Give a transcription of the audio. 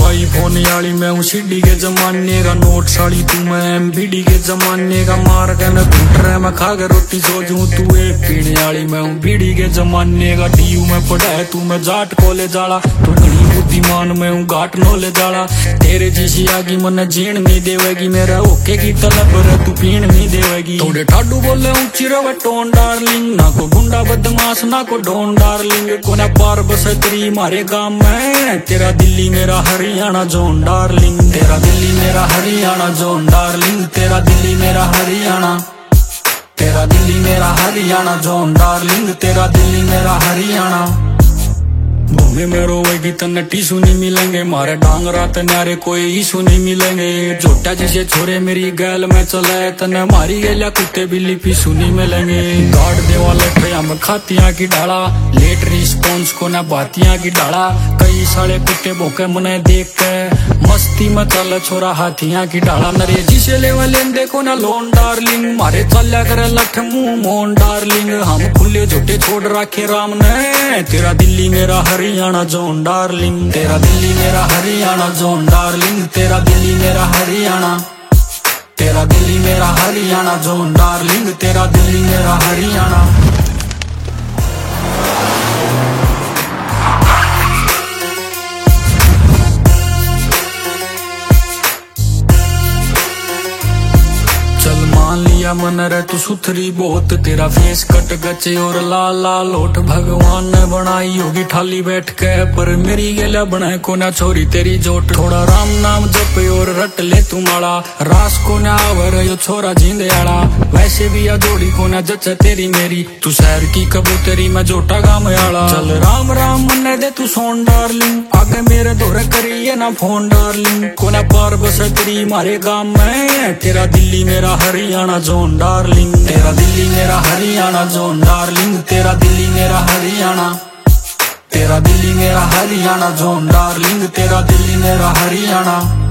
IPhone याली मैं हूँ CD के जमाने का, नोट साड़ी तू मैं एमबीडी के जमाने का। मार के न टूट मैं खा के रोटी सोचूं, तू एक पीने वाली मैं हूँ बीड़ी के जमाने का। डीयू में पढ़ा है तू मैं जाट कॉलेज जाला, तू घनी बुद्धिमान मैं हूँ घाट नॉलेज जाला। तेरे जैसी आगी मन जीण नहीं देवेगी, मेरा ओके की तलब रे तू पीण नहीं देवेगी। थोड़े ठाडू बोले ऊंची रवे टोन डार्लिंग, ना को गुंडा बदमाश ना को डोन डार्लिंग। कोना पार बस तेरी मारे गांव में, तेरा दिल्ली मेरा हरियाणा जोन डार्लिंग, तेरा दिल्ली मेरा हरियाणा जोन डार्लिंग, तेरा दिल्ली मेरा हरियाणा, तेरा दिल्ली मेरा हरियाणा जोन डार्लिंग, तेरा दिल्ली मेरा हरियाणा। भूमि में रोएगी तन्ने टीसू नहीं मिलेंगे, मारे डांग रात न्यारे कोई ईसू नहीं मिलेंगे। जोटा जैसे छोरे मेरी गैल में चले, तन्ने मारी गेला कुत्ते बिल्ली पीसू नहीं मिलेंगे। गाड़ देवा लठया में खातियां की डाला, लेट रिस्पॉन्स को ना बातियां की डाला। कई साले कुत्ते भोके मने देख के, मस्ती में चल छोरा हाथियां की डाला। नरे जिसे लेवल देखो ना लोन डार्लिंग, मारे चल्या करे लठ मुंह मोन डार्लिंग। हम खुले झूठे छोड़ रखे राम ने, तेरा दिल्ली मेरा हरियाणा जोन डार्लिंग, तेरा दिल्ली मेरा हरियाणा जोन डार्लिंग, तेरा दिल्ली मेरा हरियाणा, तेरा दिल्ली मेरा हरियाणा जोन डार्लिंग, तेरा दिल्ली मेरा हरियाणा। चल मान लिया मन रे तू सुथरी बहुत, तेरा फेस कट गचे और लाल लाल होठ भगवान ने बनाई होगी ठाली बैठ के, पर मेरी गेला बनाए को ना छोरी तेरी जोट। थोड़ा राम नाम जपे और रट ले तू माला, रास को ना आवर यो छोरा जींदे आला। वैसे भी या जोड़ी को ना जचे तेरी मेरी, तू शहर की कबूतरी में जोटा गाँव आला। चल राम राम मन दे तू सोन डार्लिंग, आगे मेरे दौरे करिए ना फोन डार्लिंग। को ना पार बस तेरी मारे गाँव में, तेरा दिल्ली मेरा हरियाणा जोन डार्लिंग, तेरा दिल्ली मेरा हरियाणा जोन डार्लिंग, तेरा दिल्ली मेरा हरियाणा, तेरा दिल्ली मेरा हरियाणा जोन डार्लिंग, तेरा दिल्ली मेरा हरियाणा।